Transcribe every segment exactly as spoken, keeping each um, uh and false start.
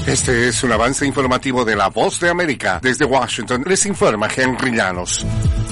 Este es un avance informativo de La Voz de América. Desde Washington les informa Henry Llanos.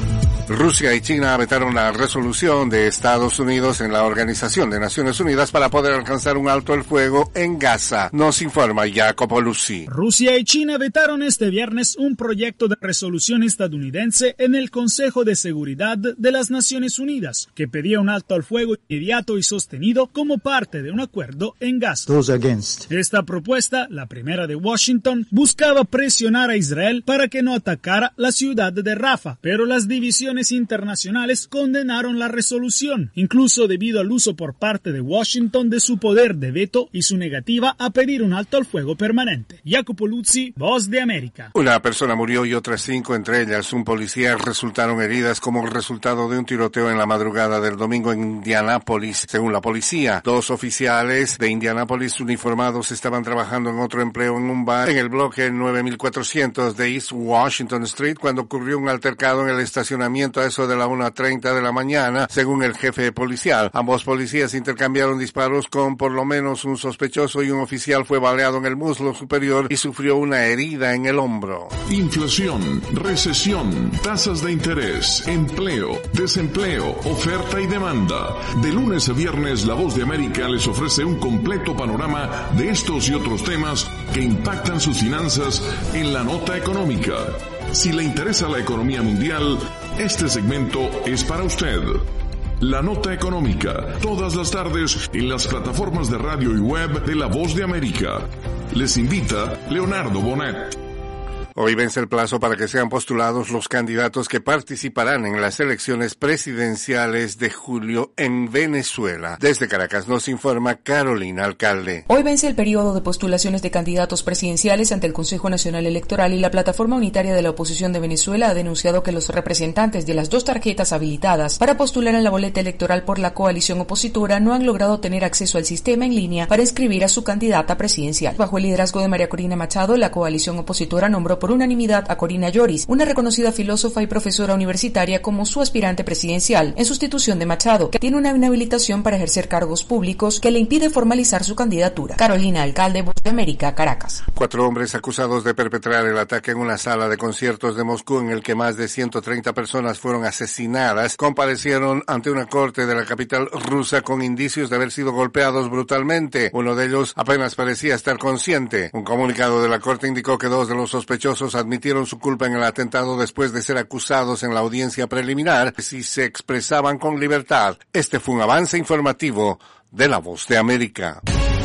Rusia y China vetaron la resolución de Estados Unidos en la Organización de Naciones Unidas para poder alcanzar un alto el fuego en Gaza. Nos informa Jacopo Luzzi. Rusia y China vetaron este viernes un proyecto de resolución estadounidense en el Consejo de Seguridad de las Naciones Unidas, que pedía un alto al fuego inmediato y sostenido como parte de un acuerdo en Gaza. Esta propuesta, la primera de Washington, buscaba presionar a Israel para que no atacara la ciudad de Rafah, pero las divisiones internacionales condenaron la resolución, incluso debido al uso por parte de Washington de su poder de veto y su negativa a pedir un alto al fuego permanente. Jacopo Luzzi, Voz de América. Una persona murió y otras cinco, entre ellas un policía, resultaron heridas como resultado de un tiroteo en la madrugada del domingo en Indianápolis. Según la policía, dos oficiales de Indianápolis uniformados estaban trabajando en otro empleo en un bar en el bloque nueve mil cuatrocientos de East Washington Street cuando ocurrió un altercado en el estacionamiento a eso de la una treinta de la mañana, según el jefe policial. Ambos policías intercambiaron disparos con por lo menos un sospechoso y un oficial fue baleado en el muslo superior y sufrió una herida en el hombro. Inflación, recesión, tasas de interés, empleo, desempleo, oferta y demanda. De lunes a viernes, La Voz de América les ofrece un completo panorama de estos y otros temas que impactan sus finanzas en la nota económica. Si le interesa la economía mundial, este segmento es para usted. La Nota Económica, todas las tardes en las plataformas de radio y web de La Voz de América. Les invita Leonardo Bonet. Hoy vence el plazo para que sean postulados los candidatos que participarán en las elecciones presidenciales de julio en Venezuela. Desde Caracas nos informa Carolina Alcalde. Hoy vence el periodo de postulaciones de candidatos presidenciales ante el Consejo Nacional Electoral y la Plataforma Unitaria de la Oposición de Venezuela ha denunciado que los representantes de las dos tarjetas habilitadas para postular en la boleta electoral por la coalición opositora no han logrado tener acceso al sistema en línea para inscribir a su candidata presidencial. Bajo el liderazgo de María Corina Machado, la coalición opositora nombró por unanimidad a Corina Lloris, una reconocida filósofa y profesora universitaria, como su aspirante presidencial, en sustitución de Machado, que tiene una inhabilitación para ejercer cargos públicos que le impide formalizar su candidatura. Carolina Alcalde, Voz de América, Caracas. Cuatro hombres acusados de perpetrar el ataque en una sala de conciertos de Moscú en el que más de ciento treinta personas fueron asesinadas, comparecieron ante una corte de la capital rusa con indicios de haber sido golpeados brutalmente. Uno de ellos apenas parecía estar consciente. Un comunicado de la corte indicó que dos de los sospechosos admitieron su culpa en el atentado después de ser acusados en la audiencia preliminar si se expresaban con libertad. Este fue un avance informativo de La Voz de América.